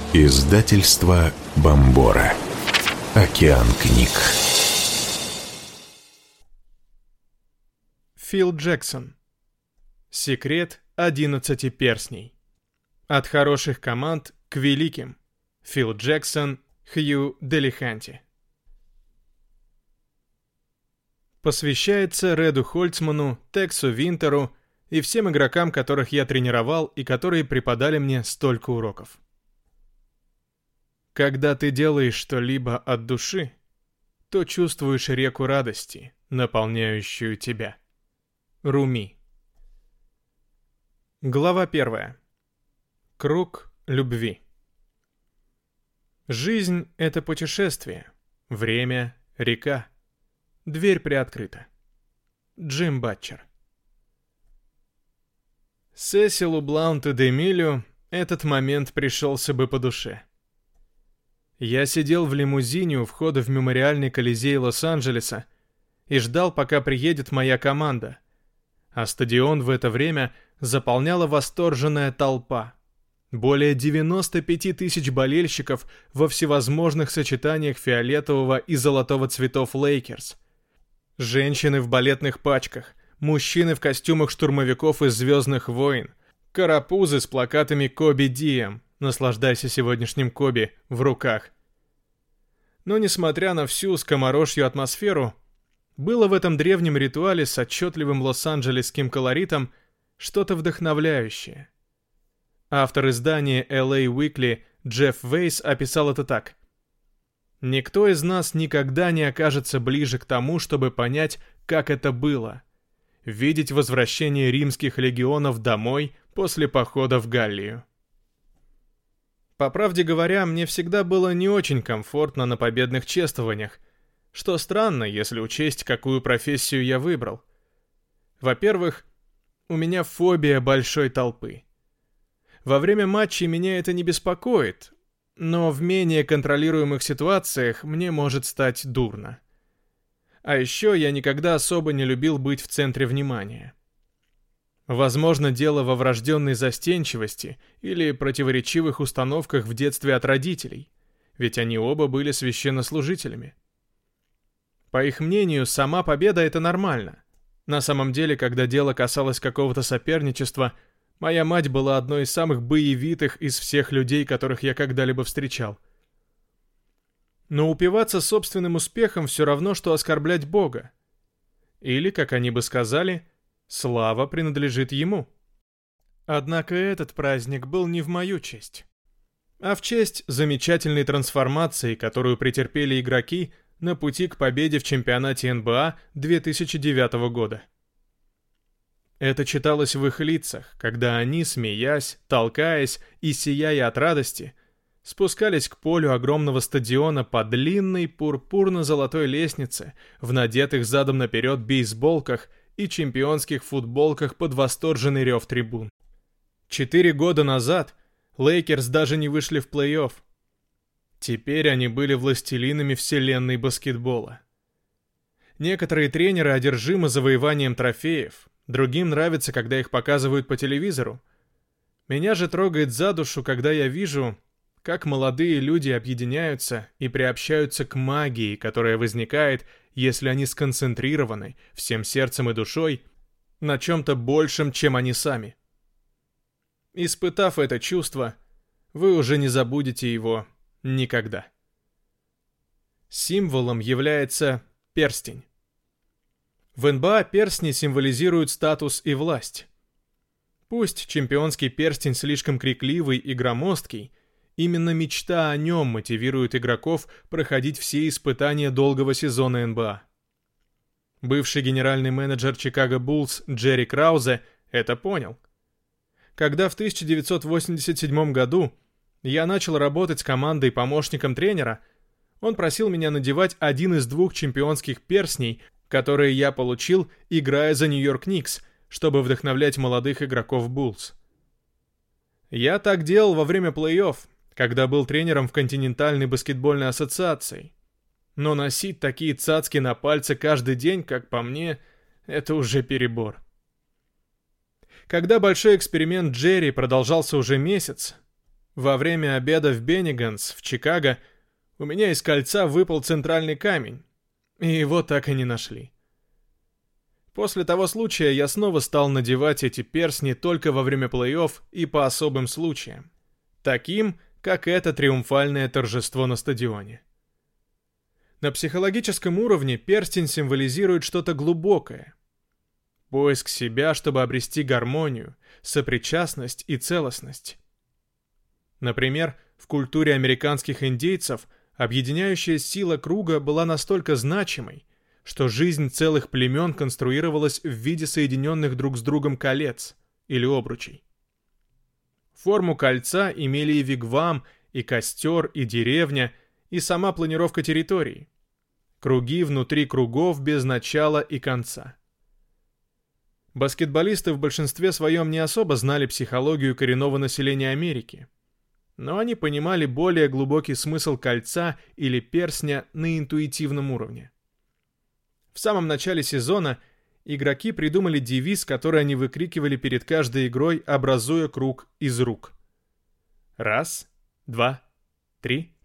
Издательство Бомбора. Океан книг. Фил Джексон. Секрет 11 перстней. От хороших команд к великим. Фил Джексон, Хью Делиханти. Посвящается Реду Хольцману, Тексу Винтеру и всем игрокам, которых я тренировал и которые преподали мне столько уроков. Когда ты делаешь что-либо от души, то чувствуешь реку радости, наполняющую тебя. Руми. Глава 1. Круг любви. Жизнь — это путешествие. Время — река. Дверь приоткрыта. Джим Батчер. Сесилу Блаунт-де-Милю этот момент пришелся бы по душе. Я сидел в лимузине у входа в мемориальный Колизей Лос-Анджелеса и ждал, пока приедет моя команда, а стадион в это время заполняла восторженная толпа. Более 95 тысяч болельщиков во всевозможных сочетаниях фиолетового и золотого цветов Лейкерс. Женщины в балетных пачках, мужчины в костюмах штурмовиков из «Звездных войн», карапузы с плакатами «Коби Диэм», наслаждайся сегодняшним Коби в руках. Но несмотря на всю скоморожью атмосферу, было в этом древнем ритуале с отчетливым лос-анджелесским колоритом что-то вдохновляющее. Автор издания LA Weekly Джефф Вейс описал это так. «Никто из нас никогда не окажется ближе к тому, чтобы понять, как это было. Видеть возвращение римских легионов домой после похода в Галлию». По правде говоря, мне всегда было не очень комфортно на победных чествованиях, что странно, если учесть, какую профессию я выбрал. Во-первых, у меня фобия большой толпы. Во время матчей меня это не беспокоит, но в менее контролируемых ситуациях мне может стать дурно. А еще я никогда особо не любил быть в центре внимания. Возможно, дело во врожденной застенчивости или противоречивых установках в детстве от родителей, ведь они оба были священнослужителями. По их мнению, сама победа — это нормально. На самом деле, когда дело касалось какого-то соперничества, моя мать была одной из самых боевитых из всех людей, которых я когда-либо встречал. Но упиваться собственным успехом все равно, что оскорблять Бога. Или, как они бы сказали, слава принадлежит ему. Однако этот праздник был не в мою честь, а в честь замечательной трансформации, которую претерпели игроки на пути к победе в чемпионате НБА 2009 года. Это читалось в их лицах, когда они, смеясь, толкаясь и сияя от радости, спускались к полю огромного стадиона по длинной пурпурно-золотой лестнице в надетых задом наперед бейсболках и чемпионских футболках под восторженный рев трибун. 4 года назад Лейкерс даже не вышли в плей-офф. Теперь они были властелинами вселенной баскетбола. Некоторые тренеры одержимы завоеванием трофеев, другим нравится, когда их показывают по телевизору. Меня же трогает за душу, когда я вижу, как молодые люди объединяются и приобщаются к магии, которая возникает, если они сконцентрированы всем сердцем и душой на чем-то большем, чем они сами. Испытав это чувство, вы уже не забудете его никогда. Символом является перстень. В НБА перстни символизируют статус и власть. Пусть чемпионский перстень слишком крикливый и громоздкий, именно мечта о нем мотивирует игроков проходить все испытания долгого сезона НБА. Бывший генеральный менеджер Чикаго Буллс Джерри Краузе это понял. Когда в 1987 году я начал работать с командой помощником тренера, он просил меня надевать один из 2 чемпионских перстней, которые я получил, играя за Нью-Йорк Никс, чтобы вдохновлять молодых игроков Буллс. Я так делал во время плей-офф, когда был тренером в Континентальной баскетбольной ассоциации. Но носить такие цацки на пальце каждый день, как по мне, это уже перебор. Когда большой эксперимент Джерри продолжался уже месяц, Во время обеда в Бенниганс в Чикаго у меня из кольца выпал центральный камень, и его так и не нашли. После того случая я снова стал надевать эти перстни только во время плей-офф и по особым случаям, таким, как это триумфальное торжество на стадионе. На психологическом уровне перстень символизирует что-то глубокое. Поиск себя, чтобы обрести гармонию, сопричастность и целостность. Например, в культуре американских индейцев объединяющая сила круга была настолько значимой, что жизнь целых племен конструировалась в виде соединенных друг с другом колец или обручей. Форму кольца имели и вигвам, и костер, и деревня, и сама планировка территории. Круги внутри кругов без начала и конца. Баскетболисты в большинстве своем не особо знали психологию коренного населения Америки, но они понимали более глубокий смысл кольца или перстня на интуитивном уровне. В самом начале сезона игроки придумали девиз, который они выкрикивали перед каждой игрой, образуя круг из рук. 1, 2, 3,